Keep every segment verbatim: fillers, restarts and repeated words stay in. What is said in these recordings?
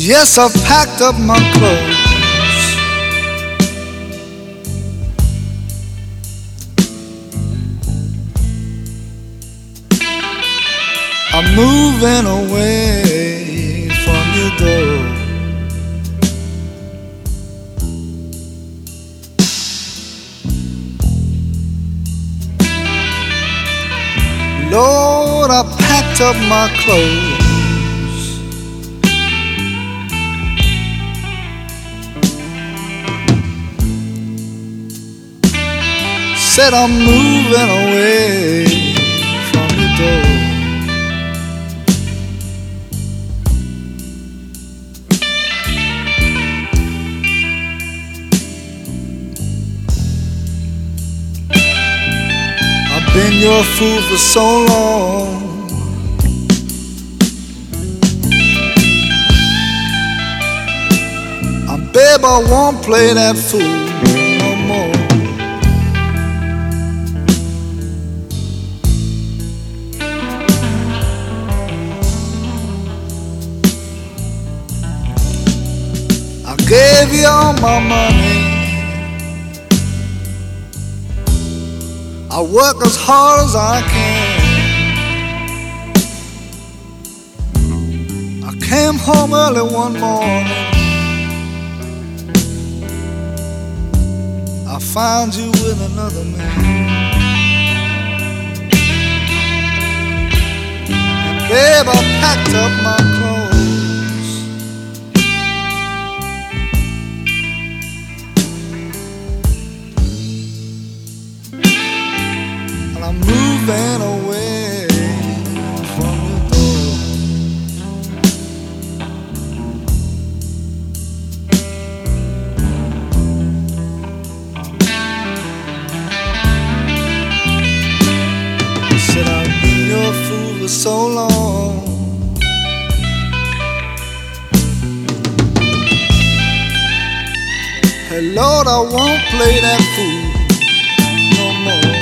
Yes, I've packed up my clothes. I'm moving away from your door. Lord, I packed up my clothes. Said I'm moving away from your door. I've been your fool for so long. And babe, I won't play that fool no more. I gave you all my money. I work as hard as I can. I came home early one morning. I found you with another man. And babe, I packed up my clothes. I'm moving away from your door. I said I've been your fool for so long. Hey Lord, I won't play that fool no more.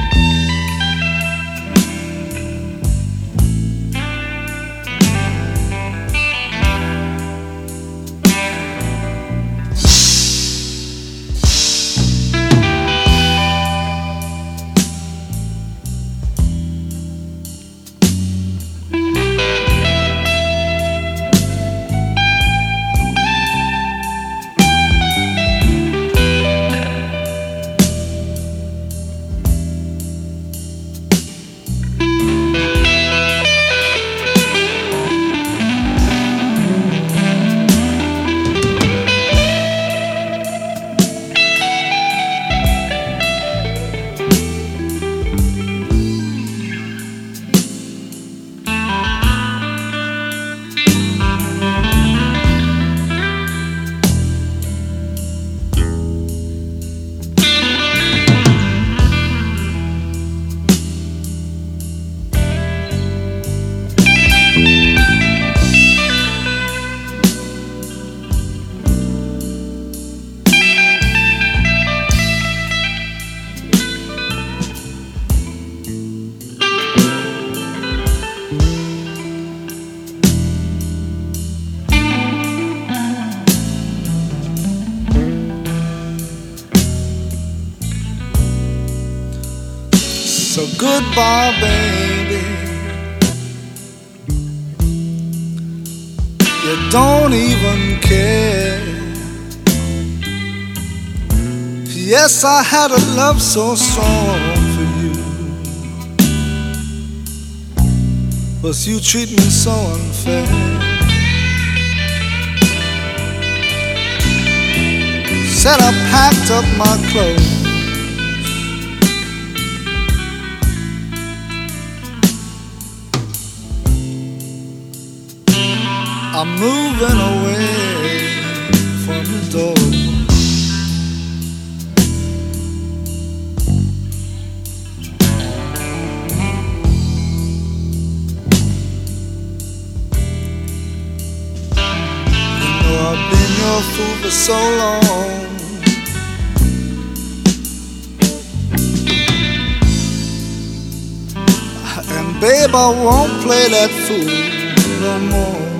So goodbye, baby. You don't even care. Yes, I had a love so strong for you, but you treat me so unfair. Said I packed up my clothes. I'm moving away from the door. You know I've been your fool for so long. And babe, I won't play that fool no more.